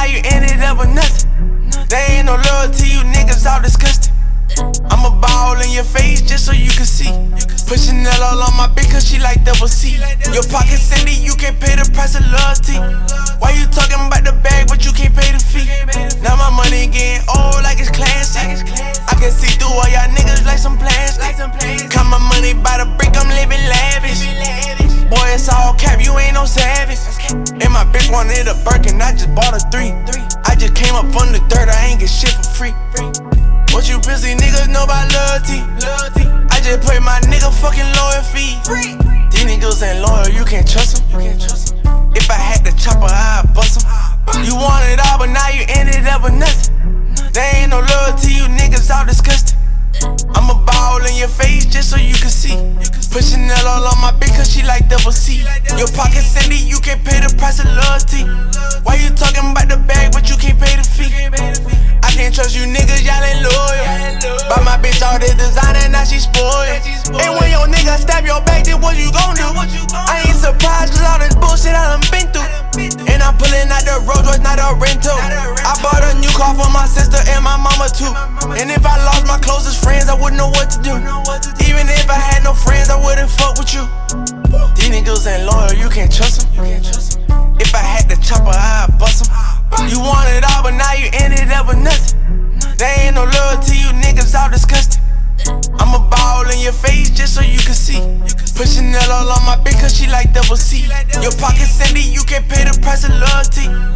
now you ended up with nothing. There ain't no loyalty, you niggas all disgusting. I'ma ball in your face just so you can see. Pushing Chanel all on my bitch cause she like double C. Your pocket Cindy, you can't pay the price of loyalty. Why you talking about the bag but you can't pay the fee? Now my money getting old like it's classic. I can see through all y'all niggas like some plastic. Count my money by the brick, I'm living lavish. Boy, it's all cap, you ain't no savage. And my bitch wanted a Birkin, I just bought a 3. I just came up from the dirt, I ain't get shit for free. What you pussy niggas know about loyalty? I just play my nigga fucking loyal fee. These niggas ain't loyal, you can't trust them. If I had the chopper, I'd bust them. You want it all, but now you ended up with nothing. There ain't no loyalty, you niggas all disgusting. I'ma ball in your face just so you can see. Pushing Chanel all on my bitch cause she like double C. Your pocket Cindy, you can't pay the price of loyalty. Why you talking about the bag but you can't pay the fee? I can't trust you niggas, y'all ain't loyal. Buy my bitch all this designer, now she spoiled. And when your nigga stab your back, then what you gon' do? I ain't surprised cause all this bullshit I done been through. And I'm pulling out the Rolls Royce, not a rental. I bought a new car for my sister and my mama too. And if I lost my closest friends, I wouldn't know what to do. Even if I had no friends, I wouldn't fuck with you. These niggas ain't loyal, you can't trust them. If I had the chopper, I'd bust them. You want it all, but now you ended up with nothing. There ain't no loyalty, you niggas all disgusting. I'ma ball in your face just so you can see. Pushing Chanel all on my bitch cause she like double C. Your pocket Cindy, you can't pay the price of loyalty.